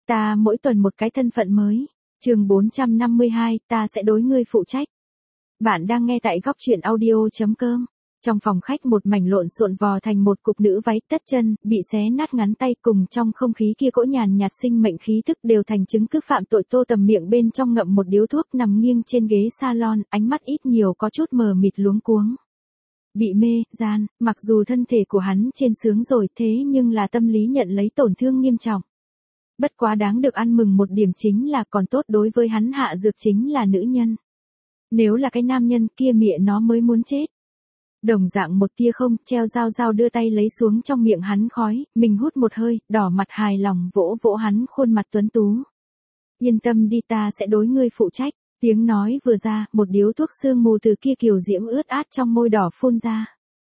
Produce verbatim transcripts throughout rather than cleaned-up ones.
Ta mỗi tuần một cái thân phận mới. Chương bốn trăm năm mươi hai, ta sẽ đối ngươi phụ trách. Bạn đang nghe tại góc truyện audio chấm com. Trong phòng khách một mảnh lộn xộn vò thành một cục nữ váy tất chân, bị xé nát ngắn tay, cùng trong không khí kia cỗ nhàn nhạt sinh mệnh khí thức đều thành chứng cứ phạm tội. Tô Tầm miệng bên trong ngậm một điếu thuốc, nằm nghiêng trên ghế salon, ánh mắt ít nhiều có chút mờ mịt luống cuống. Bị mê, gian, mặc dù thân thể của hắn trên sướng rồi, thế nhưng là tâm lý nhận lấy tổn thương nghiêm trọng. Bất quá đáng được ăn mừng một điểm chính là còn tốt đối với hắn hạ dược chính là nữ nhân. Nếu là cái nam nhân kia mẹ nó mới muốn chết. Đồng dạng một tia không, treo dao dao đưa tay lấy xuống trong miệng hắn khói, mình hút một hơi, đỏ mặt hài lòng vỗ vỗ hắn khuôn mặt tuấn tú. Yên tâm đi, ta sẽ đối ngươi phụ trách. Tiếng nói vừa ra, một điếu thuốc sương mù từ kia kiều diễm ướt át trong môi đỏ phun ra.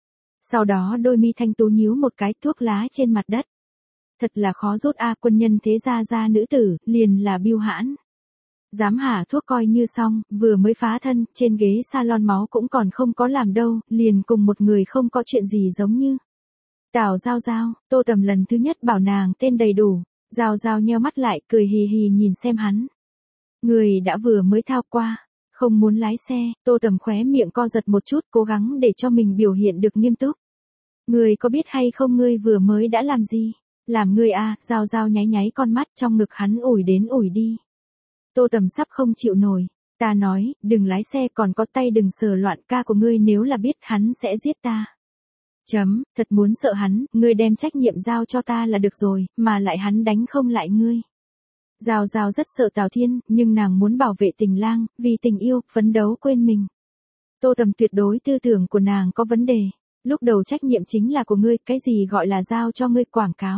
Sau đó đôi mi thanh tú nhíu một cái, thuốc lá trên mặt đất. Thật là khó rút a, quân nhân thế gia gia nữ tử, liền là biêu hãn. Dám hả thuốc coi như xong, vừa mới phá thân, trên ghế salon máu cũng còn không có làm đâu, liền cùng một người không có chuyện gì giống như. Tào Giao Giao, Tô Tầm lần thứ nhất bảo nàng tên đầy đủ, Giao Giao nheo mắt lại, cười hì hì nhìn xem hắn. Người đã vừa mới thao qua, không muốn lái xe. Tô Tầm khóe miệng co giật một chút, cố gắng để cho mình biểu hiện được nghiêm túc. Người có biết hay không ngươi vừa mới đã làm gì? Làm ngươi a, Giao Giao nháy nháy con mắt, trong ngực hắn ủi đến ủi đi. Tô Tầm sắp không chịu nổi. Ta nói, đừng lái xe, còn có tay đừng sờ loạn, ca của ngươi nếu là biết hắn sẽ giết ta. Chấm, thật muốn sợ hắn, ngươi đem trách nhiệm giao cho ta là được rồi, mà lại hắn đánh không lại ngươi. Giao Giao rất sợ Tào Thiên, nhưng nàng muốn bảo vệ Tình Lang, vì tình yêu, phấn đấu quên mình. Tô Tầm tuyệt đối tư tưởng của nàng có vấn đề. Lúc đầu trách nhiệm chính là của ngươi, cái gì gọi là giao cho ngươi quảng cáo.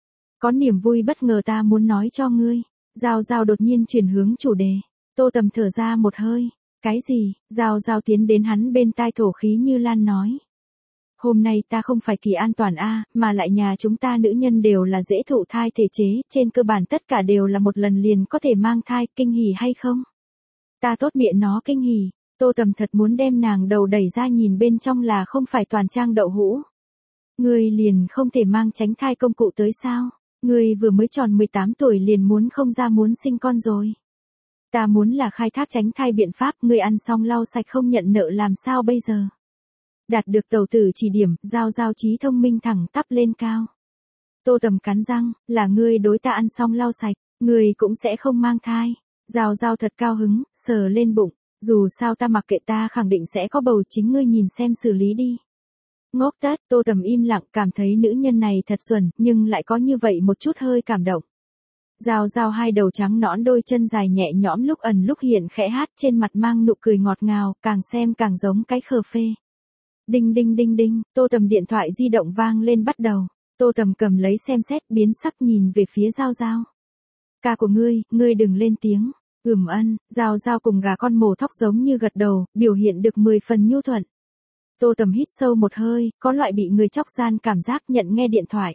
Có niềm vui bất ngờ ta muốn nói cho ngươi. Giao Giao đột nhiên chuyển hướng chủ đề. Tô Tầm thở ra một hơi. Cái gì? Giao Giao tiến đến hắn bên tai thổ khí như lan nói. Hôm nay ta không phải kỳ an toàn a, mà lại nhà chúng ta nữ nhân đều là dễ thụ thai thể chế, trên cơ bản tất cả đều là một lần liền có thể mang thai, kinh hỉ hay không? Ta tốt miệng nó kinh hỉ. Tô Tầm thật muốn đem nàng đầu đẩy ra, nhìn bên trong là không phải toàn trang đậu hũ. Ngươi liền không thể mang tránh thai công cụ tới sao? Ngươi vừa mới tròn mười tám tuổi liền muốn không ra muốn sinh con rồi. Ta muốn là khai thác tránh thai biện pháp, ngươi ăn xong lau sạch không nhận nợ làm sao bây giờ? Đạt được tàu tử chỉ điểm, Giao Giao trí thông minh thẳng tắp lên cao. Tô Tầm cắn răng, là ngươi đối ta ăn xong lau sạch, ngươi cũng sẽ không mang thai. Giao Giao thật cao hứng, sờ lên bụng. Dù sao ta mặc kệ, ta khẳng định sẽ có bầu, chính ngươi nhìn xem xử lý đi. Ngốc tất, Tô Tầm im lặng, cảm thấy nữ nhân này thật xuẩn, nhưng lại có như vậy một chút hơi cảm động. Giao Giao hai đầu trắng nõn, đôi chân dài nhẹ nhõm, lúc ẩn lúc hiện khẽ hát, trên mặt mang nụ cười ngọt ngào, càng xem càng giống cái khờ phê. Đinh đinh đinh đinh, Tô Tầm điện thoại di động vang lên bắt đầu. Tô Tầm cầm lấy xem xét, biến sắc nhìn về phía Giao Giao. Ca của ngươi, ngươi đừng lên tiếng. Ừm ân, Giao Giao cùng gà con mổ thóc giống như gật đầu, biểu hiện được mười phần nhu thuận. Tô Tầm hít sâu một hơi, có loại bị người chóc gian cảm giác, nhận nghe điện thoại.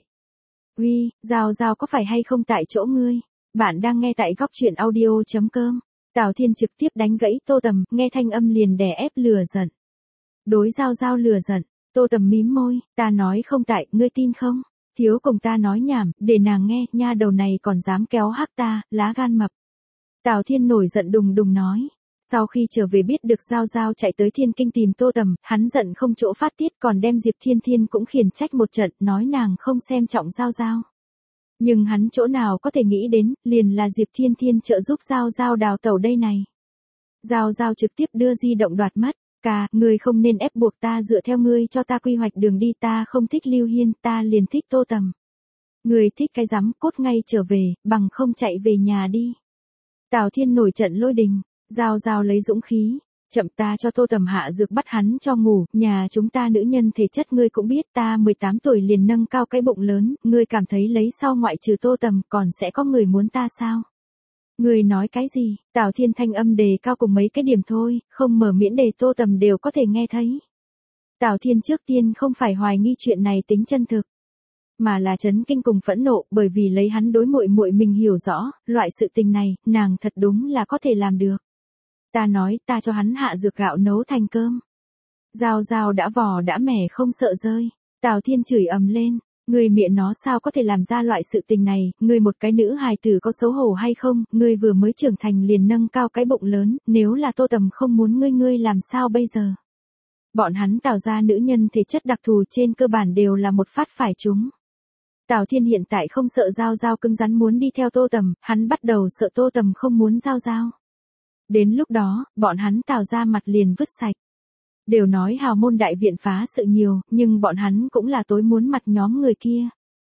Uy, Giao Giao có phải hay không tại chỗ ngươi? Bạn đang nghe tại góc truyện audio chấm com. Tào Thiên trực tiếp đánh gãy Tô Tầm, nghe thanh âm liền đè ép lừa giận. Đối Giao Giao lừa giận, Tô Tầm mím môi, ta nói không tại, ngươi tin không? Thiếu cùng ta nói nhảm, để nàng nghe, nha đầu này còn dám kéo hắc ta, lá gan mập. Tào Thiên nổi giận đùng đùng nói. Sau khi trở về biết được Giao Giao chạy tới Thiên Kinh tìm Tô Tầm, hắn giận không chỗ phát tiết, còn đem Diệp Thiên Thiên cũng khiển trách một trận, nói nàng không xem trọng Giao Giao. Nhưng hắn chỗ nào có thể nghĩ đến, liền là Diệp Thiên Thiên trợ giúp Giao Giao đào tẩu đây này. Giao Giao trực tiếp đưa di động đoạt mất. Ca, ngươi không nên ép buộc ta, dựa theo ngươi cho ta quy hoạch đường đi, ta không thích Lưu Hiên, ta liền thích Tô Tầm. Ngươi thích cái rắm, cốt ngay trở về, bằng không chạy về nhà đi. Tào Thiên nổi trận lôi đình. Giao Giao lấy dũng khí, chậm, ta cho Tô Tầm hạ dược bắt hắn cho ngủ, nhà chúng ta nữ nhân thể chất ngươi cũng biết, ta mười tám tuổi liền nâng cao cái bụng lớn, ngươi cảm thấy lấy sau ngoại trừ Tô Tầm còn sẽ có người muốn ta sao? Ngươi nói cái gì? Tào Thiên thanh âm đề cao cùng mấy cái điểm thôi, không mở miễn đề, Tô Tầm đều có thể nghe thấy. Tào Thiên trước tiên không phải hoài nghi chuyện này tính chân thực, mà là chấn kinh cùng phẫn nộ, bởi vì lấy hắn đối muội muội mình hiểu rõ, loại sự tình này, nàng thật đúng là có thể làm được. Ta nói, ta cho hắn hạ dược gạo nấu thành cơm. Giao Giao đã vò đã mẻ không sợ rơi. Tào Thiên chửi ầm lên. Ngươi mẹ nó sao có thể làm ra loại sự tình này, ngươi một cái nữ hài tử có xấu hổ hay không, ngươi vừa mới trưởng thành liền nâng cao cái bụng lớn, nếu là Tô Tầm không muốn ngươi ngươi làm sao bây giờ? Bọn hắn Tào gia nữ nhân thể chất đặc thù trên cơ bản đều là một phát phải trúng. Tào Thiên hiện tại không sợ Giao Giao cứng rắn muốn đi theo Tô Tầm, hắn bắt đầu sợ Tô Tầm không muốn Giao Giao. Đến lúc đó, bọn hắn Tào gia mặt liền vứt sạch. Đều nói hào môn đại viện phá sự nhiều, nhưng bọn hắn cũng là tối muốn mặt nhóm người kia.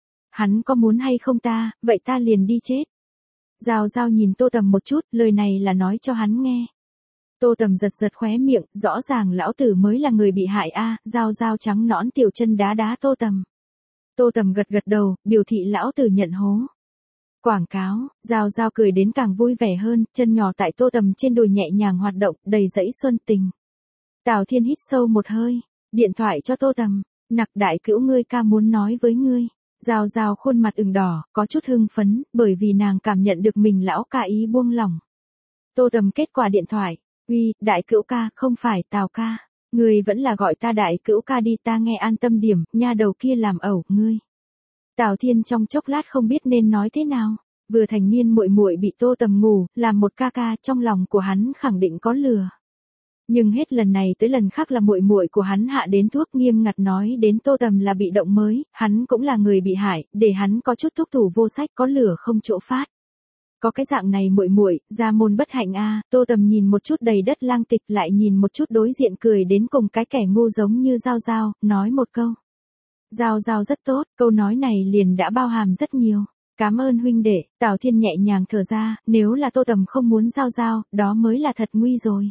Hắn có muốn hay không ta, vậy ta liền đi chết. Giao Giao nhìn Tô Tầm một chút, lời này là nói cho hắn nghe. Tô Tầm giật giật khóe miệng, rõ ràng lão tử mới là người bị hại a. Giao Giao trắng nõn tiểu chân đá đá Tô Tầm. Tô Tầm gật gật đầu, biểu thị lão tử nhận hố. Quảng cáo, Giao Giao cười đến càng vui vẻ hơn, chân nhỏ tại Tô Tầm trên đùi nhẹ nhàng hoạt động, đầy dẫy xuân tình. Tào Thiên hít sâu một hơi, điện thoại cho Tô Tầm, nặc đại cữu ngươi ca muốn nói với ngươi. Giao Giao khuôn mặt ửng đỏ, có chút hưng phấn, bởi vì nàng cảm nhận được mình lão ca ý buông lỏng. Tô Tầm kết quả điện thoại, uy, đại cữu ca, không phải Tào ca. Ngươi vẫn là gọi ta đại cữu ca đi, ta nghe an tâm điểm, nha đầu kia làm ẩu, ngươi. Tào Thiên trong chốc lát không biết nên nói thế nào, vừa thành niên muội muội bị Tô Tầm ngủ, làm một ca ca, trong lòng của hắn khẳng định có lừa. Nhưng hết lần này tới lần khác là muội muội của hắn hạ đến thuốc, nghiêm ngặt nói đến Tô Tầm là bị động mới, hắn cũng là người bị hại, để hắn có chút thúc thủ vô sách, có lửa không chỗ phát. Có cái dạng này muội muội, gia môn bất hạnh a. Tô Tầm nhìn một chút đầy đất lang tịch, lại nhìn một chút đối diện cười đến cùng cái kẻ ngu giống như Giao Giao, nói một câu. Giao Giao rất tốt, câu nói này liền đã bao hàm rất nhiều. Cảm ơn huynh đệ. Tào Thiên nhẹ nhàng thở ra, nếu là Tô Tầm không muốn Giao Giao, đó mới là thật nguy rồi.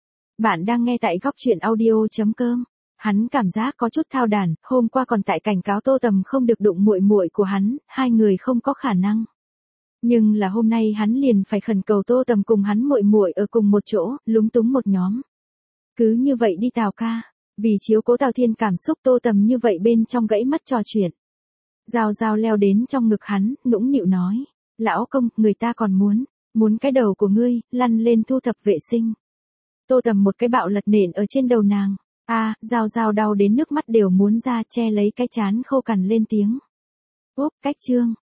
Bạn đang nghe tại góc truyện audio chấm com. Hắn cảm giác có chút thao đản, hôm qua còn tại cảnh cáo Tô Tầm không được đụng muội muội của hắn, hai người không có khả năng. Nhưng là hôm nay hắn liền phải khẩn cầu Tô Tầm cùng hắn muội muội ở cùng một chỗ, lúng túng một nhóm. Cứ như vậy đi Tào ca, vì chiếu cố Tào Thiên cảm xúc Tô Tầm như vậy bên trong gãy mất trò chuyện. Giao Giao leo đến trong ngực hắn, nũng nịu nói, lão công, người ta còn muốn, muốn cái đầu của ngươi, lăn lên thu thập vệ sinh. Tô Tầm một cái bạo lật nện ở trên đầu nàng, a, Giao Giao đau đến nước mắt đều muốn ra, che lấy cái trán khô cằn lên tiếng. Úp, cách chương.